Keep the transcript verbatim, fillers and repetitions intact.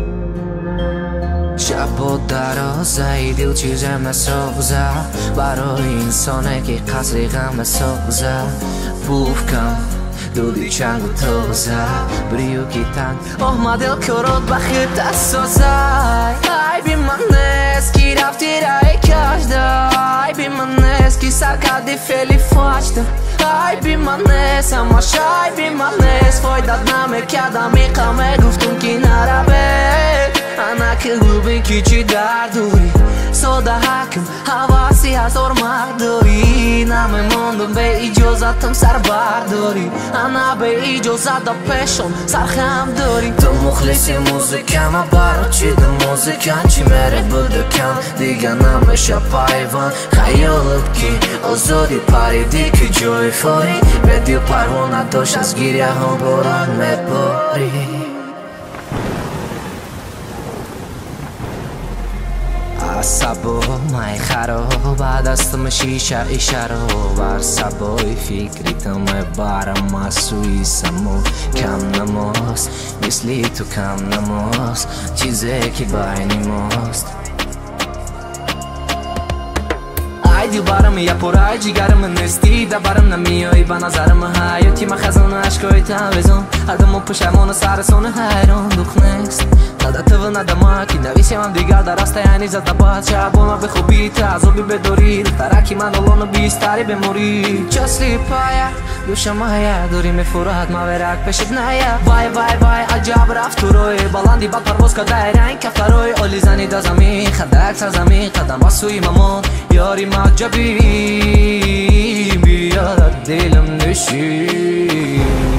شب و درازه دل چیزم نسازه برای انسانه که قصری غم سازه بوفکم دودی چنگ و تازه بریو کی تنگ آه دل کرد بخیر تسازه ای بی من نیست کی رفتی رای کشده ای بی من نیست کی سر کردی فعلی فاشده ای بی من نیست اما شای بی من نیست فایدت نمیکردم میقامه گفتم که نربه انا که خوبی که چی در دوری ساده حکم حواسی از ارمق داری نمیموندم به اجازتم سر برداری انا به اجازت دا پیشم سرخم داری تو مخلصی موزیکم برا چی ده موزیکن چی میره بدکم دیگه نمیشه پایوان خیالت کی آزادی پریدی که جای فاری به دیل پروانه داشت از گیریه هم بران میباری عصبو مای خراب دستم شیشه اشاره بر سبای فکریتم بارم مسوی سمو کم نماست مثلی تو کم نماست چیزی که بینی ماست ای دیل بارم یا پرای جیگرم نستی دبرم نمیایی به نظرم حیاتی من خزان عشقای تلویزیون آدم و پشمون سرسون حیران دوخ نیست ندته و ندما که نویسیم هم دیگر در راسته یعنی زده باید شبانا به خوبی تعذابی بداری ترکی من الان بیستری بموری چسلی پایه دوشم هایه دوری میفورد ماورک پشت نایه وای وای وای عجب رفت تو روی بلندی با پرواز کده رنگ کفتروی اولی زنی دا زمین خدک سر زمین قدم با سوی ممون یاری مجبی بیاد دلم نشی